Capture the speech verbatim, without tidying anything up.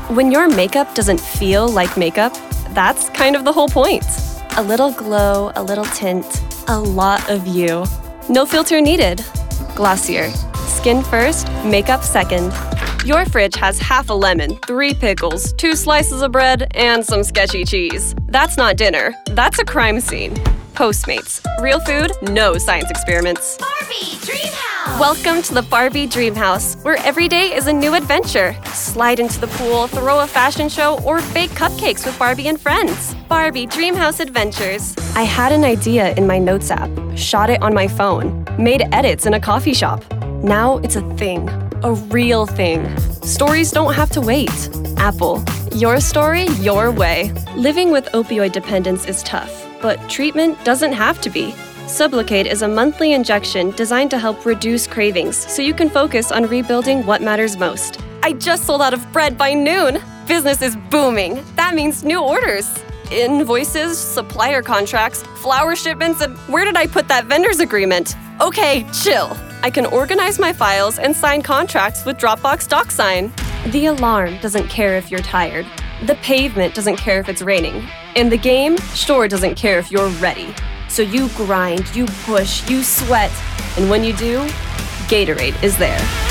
When your makeup doesn't feel like makeup, that's kind of the whole point. A little glow, a little tint, a lot of you. No filter needed. Glossier. Skin first, makeup second. Your fridge has half a lemon, three pickles, two slices of bread, and some sketchy cheese. That's not dinner. That's a crime scene. Postmates. Real food, no science experiments. Barbie Dreamhouse! Welcome to the Barbie Dreamhouse, where every day is a new adventure. Slide into the pool, throw a fashion show, or bake cupcakes with Barbie and friends. Barbie Dreamhouse Adventures. I had an idea in my notes app, shot it on my phone, made edits in a coffee shop. Now it's a thing, a real thing. Stories don't have to wait. Apple. Your story, your way. Living with opioid dependence is tough, but treatment doesn't have to be. Sublocade is a monthly injection designed to help reduce cravings so you can focus on rebuilding what matters most. I just sold out of bread by noon. Business is booming. That means new orders. Invoices, supplier contracts, flower shipments, and where did I put that vendor's agreement? Okay, chill. I can organize my files and sign contracts with Dropbox DocSign. The alarm doesn't care if you're tired. The pavement doesn't care if it's raining. And the game sure doesn't care if you're ready. So you grind, you push, you sweat, and when you do, Gatorade is there.